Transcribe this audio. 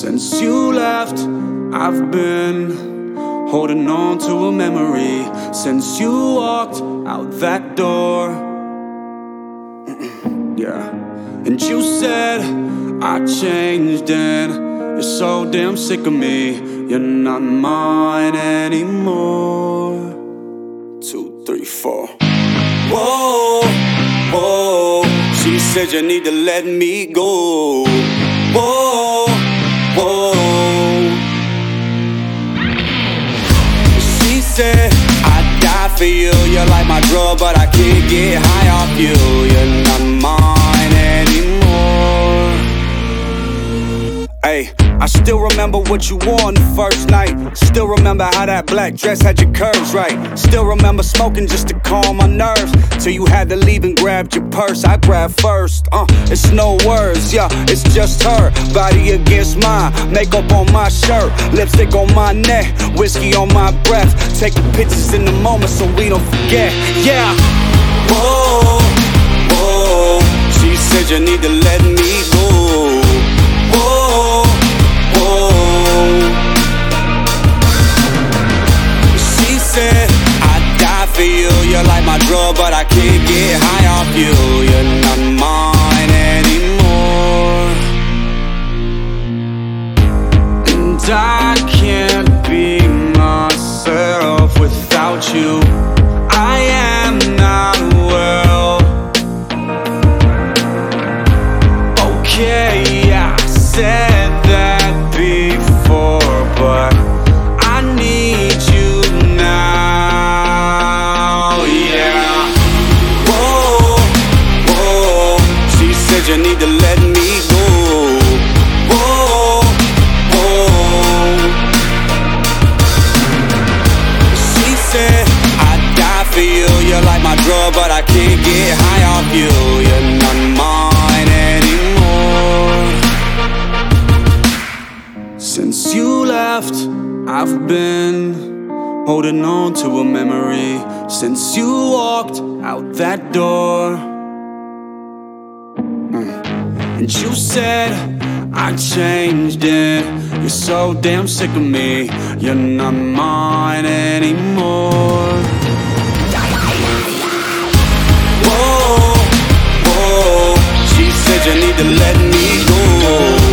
Since you left, I've been holding on to a memory. Since you walked out that door, yeah. And you said I changed and you're so damn sick of me. You're not mine anymore. 2, 3, 4. Whoa, whoa. She said you need to let me go. Whoa, whoa. She said I'd die for you. You're like my drug, but I can't get high off you. You're not mine anymore. Hey, I still remember what you wore on the first night. Still remember how that black dress had your curves right. Still remember smoking just to calm my nerves, till you had to leave and grabbed your purse. I grabbed first, it's no words, yeah, it's just her body against mine. Makeup on my shirt, lipstick on my neck, whiskey on my breath. Taking pictures in the moment so we don't forget, yeah. Whoa, whoa. She said you need to let me go. Whoa, whoa. She said I'd die for you. You're like my drug, but I can't get high off you. You're not mine anymore. And I can't be myself without you. I am not well. Okay, I said that before, but I need you now, yeah. Whoa, whoa. She said you need to let me go. Whoa, whoa. She said I'd die for you. You're like my drug, but I can't get high off you. You're not mine anymore. Since you left, I've been holding on to a memory. Since you walked out that door, and you said I changed it. You're so damn sick of me. You're not mine anymore. Whoa, whoa. She said you need to let me go.